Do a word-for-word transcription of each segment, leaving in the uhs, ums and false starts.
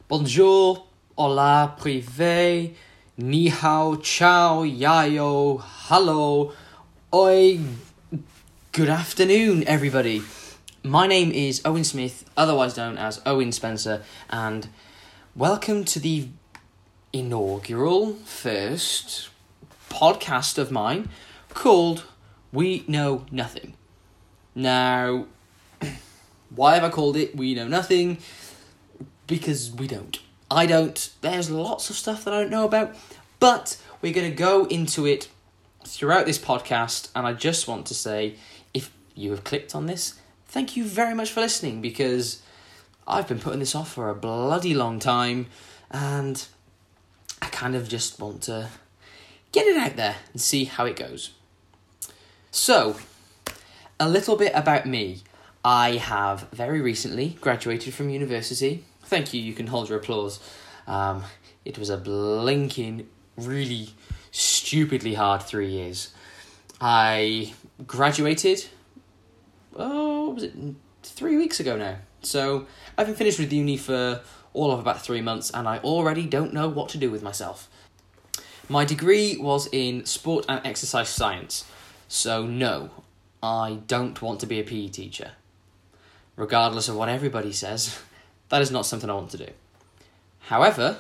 Bonjour, hola, privé, ni hao, ciao, yayo, hello, oi, good afternoon, everybody. My name is Owen Smith, otherwise known as Owen Spencer, and welcome to the inaugural first podcast of mine called We Know Nothing. Now, why have I called it We Know Nothing? Because we don't. I don't. There's lots of stuff that I don't know about, but we're going to go into it throughout this podcast, and I just want to say, if you have clicked on this, thank you very much for listening, because I've been putting this off for a bloody long time, and I kind of just want to get it out there and see how it goes. So, a little bit about me. I have very recently graduated from university. Thank you, you can hold your applause. Um, it was a blinking, really stupidly hard three years. I graduated, oh, what was it, three weeks ago now. So I've been finished with uni for all of about three months and I already don't know what to do with myself. My degree was in sport and exercise science. So no, I don't want to be a P E teacher. Regardless of what everybody says, that is not something I want to do. However,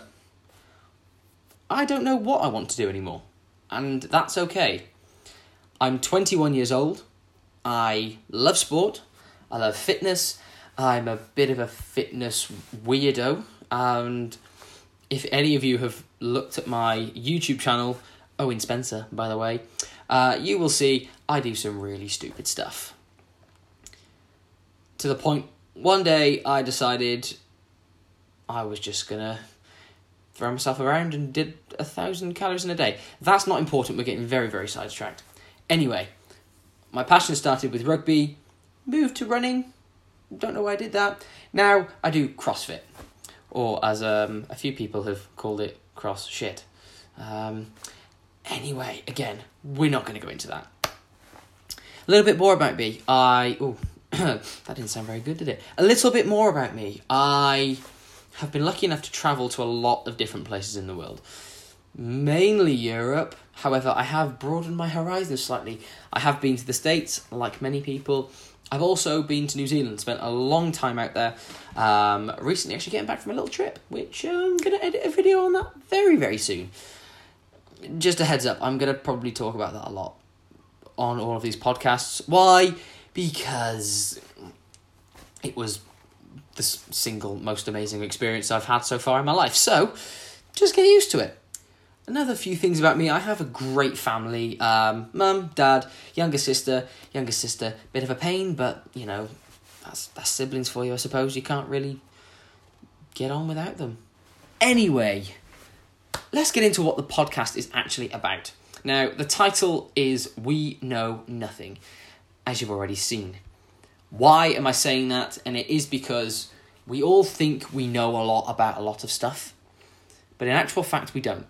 I don't know what I want to do anymore, and that's okay. I'm twenty-one years old. I love sport. I love fitness. I'm a bit of a fitness weirdo, and if any of you have looked at my YouTube channel, Owen Spencer, by the way, uh, you will see I do some really stupid stuff. To the point, one day I decided I was just going to throw myself around and did a thousand calories in a day. That's not important, we're getting very, very sidetracked. Anyway, my passion started with rugby, moved to running, don't know why I did that. Now I do CrossFit, or as um, a few people have called it, cross shit. Um, anyway, again, we're not going to go into that. A little bit more about me. I... Ooh, that didn't sound very good, did it? A little bit more about me. I have been lucky enough to travel to a lot of different places in the world. Mainly Europe. However, I have broadened my horizons slightly. I have been to the States, like many people. I've also been to New Zealand, spent a long time out there. Um, recently actually getting back from a little trip, which uh, I'm going to edit a video on that very, very soon. Just a heads up, I'm going to probably talk about that a lot on all of these podcasts. Why? Because it was the single most amazing experience I've had so far in my life. So, just get used to it. Another few things about me. I have a great family. Um, mum, dad, younger sister. Younger sister, bit of a pain, but, you know, that's, that's siblings for you, I suppose. You can't really get on without them. Anyway, let's get into what the podcast is actually about. Now, the title is We Know Nothing, as you've already seen. Why am I saying that? And it is because we all think we know a lot about a lot of stuff, but in actual fact we don't.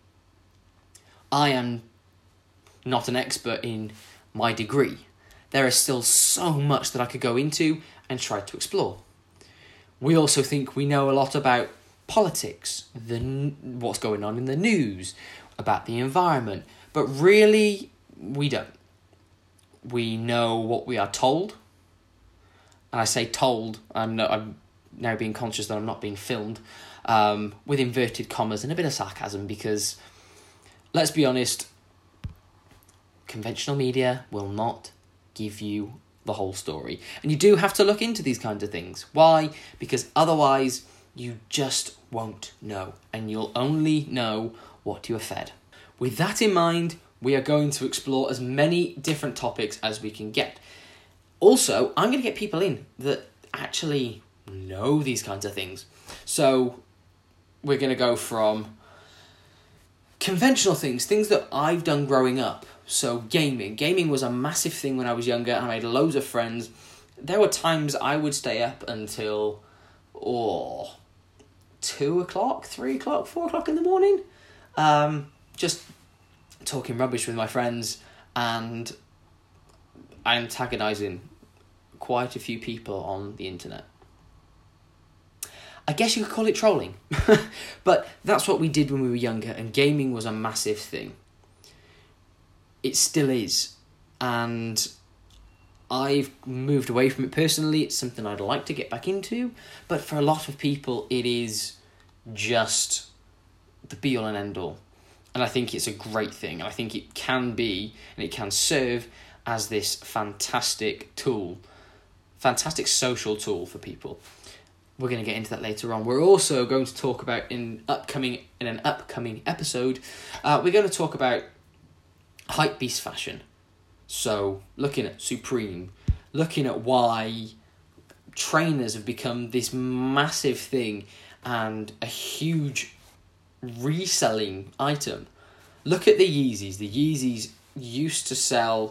I am not an expert in my degree. There is still so much that I could go into and try to explore. We also think we know a lot about politics, the what's going on in the news, about the environment, but really we don't. We know what we are told, and I say told, I'm, no, I'm now being conscious that I'm not being filmed, um, with inverted commas and a bit of sarcasm, because, let's be honest, conventional media will not give you the whole story. And you do have to look into these kinds of things. Why? Because otherwise you just won't know, and you'll only know what you are fed. With that in mind, we are going to explore as many different topics as we can get. Also, I'm going to get people in that actually know these kinds of things. So we're going to go from conventional things, things that I've done growing up. So gaming. Gaming was a massive thing when I was younger. I made loads of friends. There were times I would stay up until, oh, two o'clock, three o'clock, four o'clock in the morning. Um, just talking rubbish with my friends and antagonising quite a few people on the internet. I guess you could call it trolling. But that's what we did when we were younger, and gaming was a massive thing. It still is. And I've moved away from it personally. It's something I'd like to get back into. But for a lot of people, it is just the be-all and end-all. And I think it's a great thing. And I think it can be, and it can serve as this fantastic tool. Fantastic social tool for people. We're going to get into that later on. We're also going to talk about in upcoming in an upcoming episode, uh, we're going to talk about hypebeast fashion. So looking at Supreme, looking at why trainers have become this massive thing and a huge reselling item. Look at the Yeezys. The Yeezys used to sell,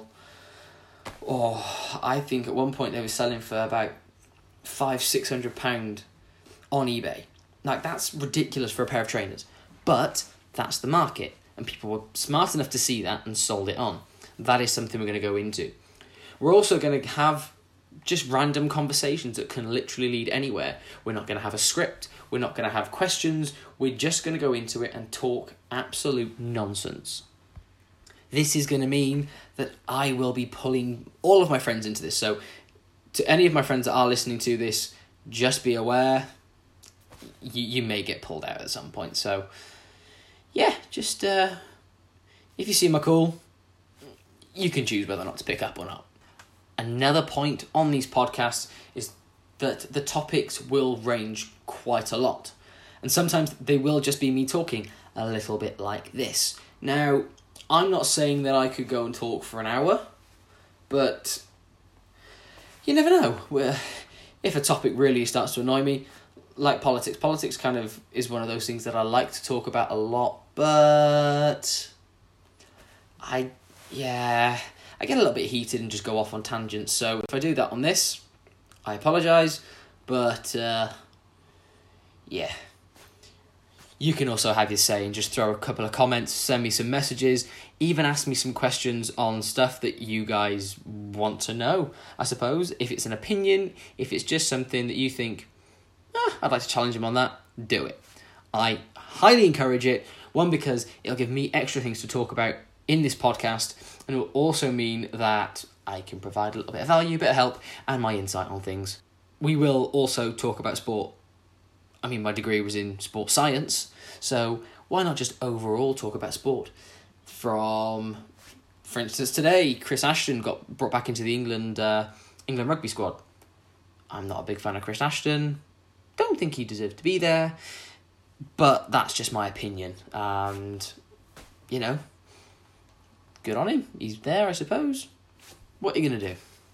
oh, I think at one point they were selling for about five, six hundred pound on eBay. Like, that's ridiculous for a pair of trainers. But that's the market, and people were smart enough to see that and sold it on. That is something we're going to go into. We're also going to have just random conversations that can literally lead anywhere. We're not going to have a script. We're not going to have questions. We're just going to go into it and talk absolute nonsense. This is going to mean that I will be pulling all of my friends into this. So to any of my friends that are listening to this, just be aware, you, you may get pulled out at some point. So yeah, just uh, if you see my call, you can choose whether or not to pick up or not. Another point on these podcasts is that the topics will range quite a lot. And sometimes they will just be me talking a little bit like this. Now, I'm not saying that I could go and talk for an hour, but you never know. If a topic really starts to annoy me, like politics, politics kind of is one of those things that I like to talk about a lot, but I... Yeah, I get a little bit heated and just go off on tangents. So if I do that on this, I apologise. But, uh, yeah. You can also have your say and just throw a couple of comments, send me some messages, even ask me some questions on stuff that you guys want to know, I suppose. If it's an opinion, if it's just something that you think, ah, I'd like to challenge him on that, do it. I highly encourage it. One, because it'll give me extra things to talk about in this podcast, and it will also mean that I can provide a little bit of value, a bit of help, and my insight on things. We will also talk about sport. I mean, my degree was in sports science, so why not just overall talk about sport? From, for instance, today, Chris Ashton got brought back into the England uh, England rugby squad. I'm not a big fan of Chris Ashton. Don't think he deserved to be there, but that's just my opinion. And, you know, good on him. He's there, I suppose. What are you going to do?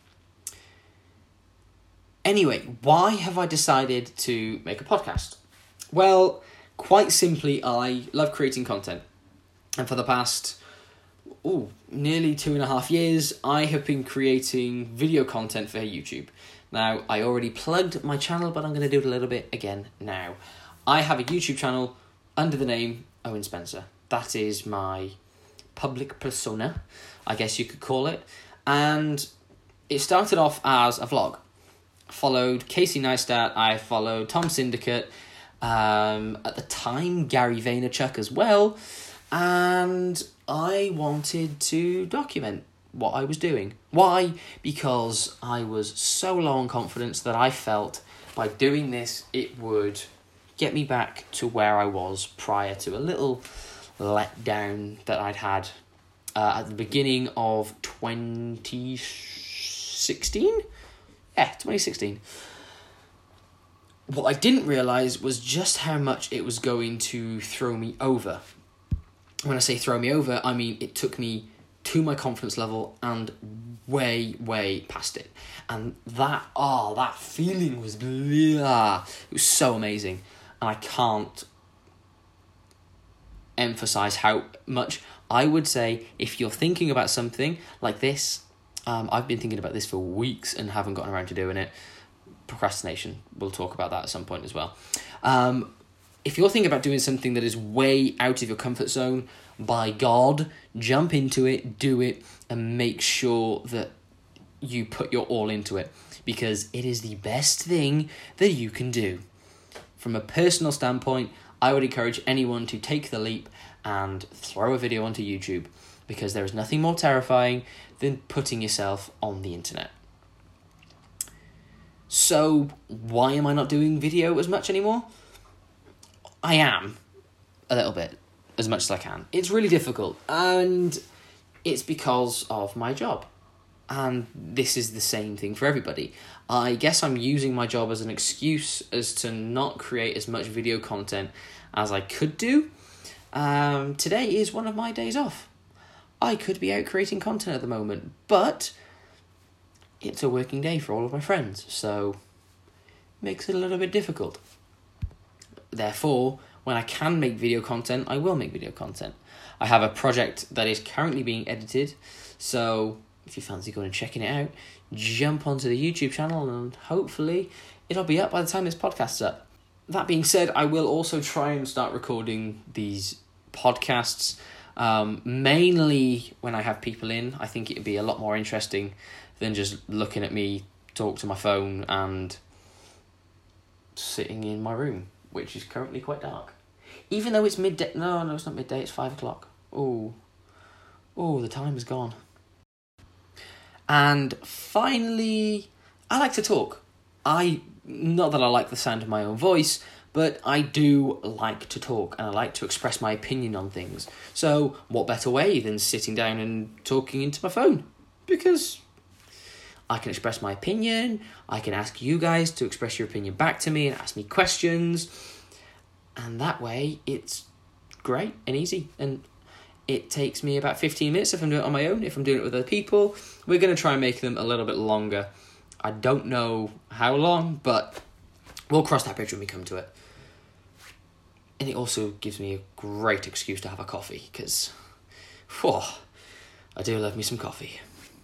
Anyway, why have I decided to make a podcast? Well, quite simply, I love creating content. And for the past, ooh, nearly two and a half years, I have been creating video content for YouTube. Now, I already plugged my channel, but I'm going to do it a little bit again now. I have a YouTube channel under the name Owen Spencer. That is my public persona, I guess you could call it. And it started off as a vlog. I followed Casey Neistat, I followed Tom Syndicate, um, at the time Gary Vaynerchuk as well, and I wanted to document what I was doing. Why? Because I was so low on confidence that I felt by doing this it would get me back to where I was prior to a little letdown that I'd had uh, at the beginning of twenty sixteen? Yeah, twenty sixteen. What I didn't realise was just how much it was going to throw me over. When I say throw me over, I mean it took me to my confidence level and way, way past it. And that, oh, that feeling was, blah, it was so amazing. And I can't emphasise how much. I would say if you're thinking about something like this, um, I've been thinking about this for weeks and haven't gotten around to doing it. Procrastination, we'll talk about that at some point as well. Um, if you're thinking about doing something that is way out of your comfort zone, by God, jump into it, do it, and make sure that you put your all into it, because it is the best thing that you can do. from a personal standpoint, I would encourage anyone to take the leap and throw a video onto YouTube, because there is nothing more terrifying than putting yourself on the internet. So, why am I not doing video as much anymore? I am, a little bit, as much as I can. It's really difficult, and it's because of my job. And this is the same thing for everybody. I guess I'm using my job as an excuse as to not create as much video content as I could do. Um, today is one of my days off. I could be out creating content at the moment, but it's a working day for all of my friends, so it makes it a little bit difficult. Therefore, when I can make video content, I will make video content. I have a project that is currently being edited, so if you fancy going and checking it out, jump onto the YouTube channel and hopefully it'll be up by the time this podcast's up. That being said, I will also try and start recording these podcasts, um, mainly when I have people in. I think it'd be a lot more interesting than just looking at me talk to my phone and sitting in my room, which is currently quite dark. Even though it's midday. No, no, it's not midday, it's five o'clock. Oh, oh, the time is gone. And finally, I like to talk. I, not that I like the sound of my own voice, but I do like to talk and I like to express my opinion on things. So what better way than sitting down and talking into my phone? Because I can express my opinion, I can ask you guys to express your opinion back to me and ask me questions, and that way it's great and easy, and it takes me about fifteen minutes if I'm doing it on my own. If I'm doing it with other people, we're going to try and make them a little bit longer. I don't know how long, but we'll cross that bridge when we come to it. And it also gives me a great excuse to have a coffee, because oh, I do love me some coffee.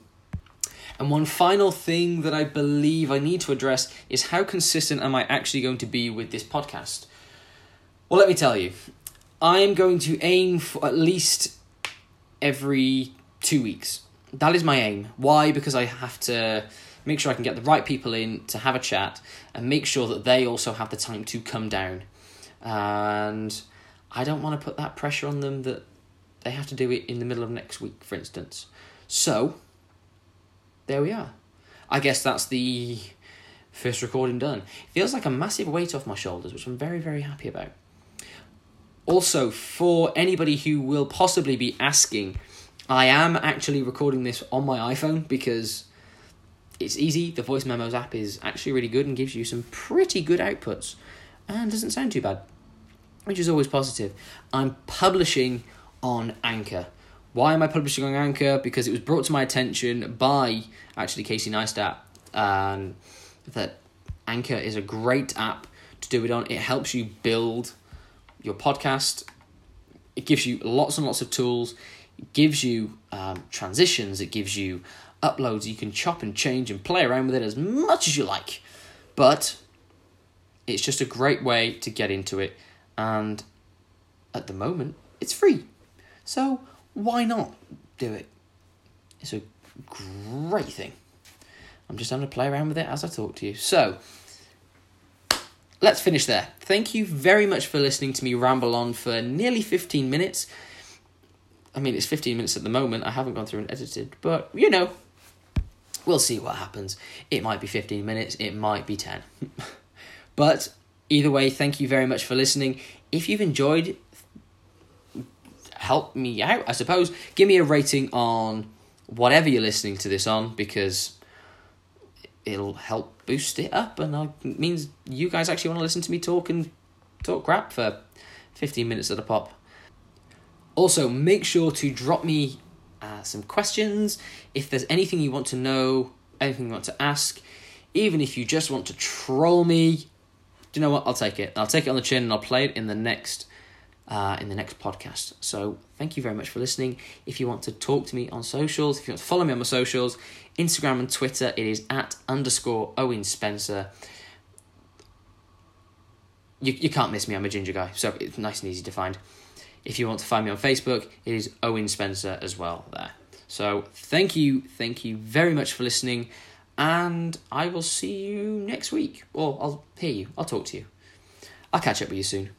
And one final thing that I believe I need to address is how consistent am I actually going to be with this podcast? Well, let me tell you, I am going to aim for at least every two weeks. That is my aim. Why? Because I have to make sure I can get the right people in to have a chat and make sure that they also have the time to come down. And I don't want to put that pressure on them that they have to do it in the middle of next week, for instance. So there we are. I guess that's the first recording done. It feels like a massive weight off my shoulders, which I'm very, very happy about. Also, for anybody who will possibly be asking, I am actually recording this on my iPhone because it's easy. The Voice Memos app is actually really good and gives you some pretty good outputs and doesn't sound too bad, which is always positive. I'm publishing on Anchor. Why am I publishing on Anchor? Because it was brought to my attention by actually Casey Neistat, um, that Anchor is a great app to do it on. It helps you build your podcast. It gives you lots and lots of tools. It gives you um, transitions. It gives you uploads. You can chop and change and play around with it as much as you like. But it's just a great way to get into it. And at the moment, it's free. So why not do it? It's a great thing. I'm just going to play around with it as I talk to you. So let's finish there. Thank you very much for listening to me ramble on for nearly fifteen minutes. I mean, it's fifteen minutes at the moment. I haven't gone through and edited, but, you know, we'll see what happens. It might be fifteen minutes. It might be ten. But either way, thank you very much for listening. If you've enjoyed, help me out, I suppose. Give me a rating on whatever you're listening to this on, because it'll help boost it up, and it means you guys actually want to listen to me talk and talk crap for fifteen minutes at a pop. Also, make sure to drop me uh, some questions. If there's anything you want to know, anything you want to ask, even if you just want to troll me, do you know what? I'll take it. I'll take it on the chin and I'll play it in the next uh, in the next podcast. So thank you very much for listening. If you want to talk to me on socials, if you want to follow me on my socials, Instagram and Twitter, it is at underscore Owen Spencer. You you can't miss me. I'm a ginger guy, so it's nice and easy to find. If you want to find me on Facebook, it is Owen Spencer as well there. So thank you, thank you very much for listening, and I will see you next week. Or I'll hear you. I'll talk to you. I'll catch up with you soon.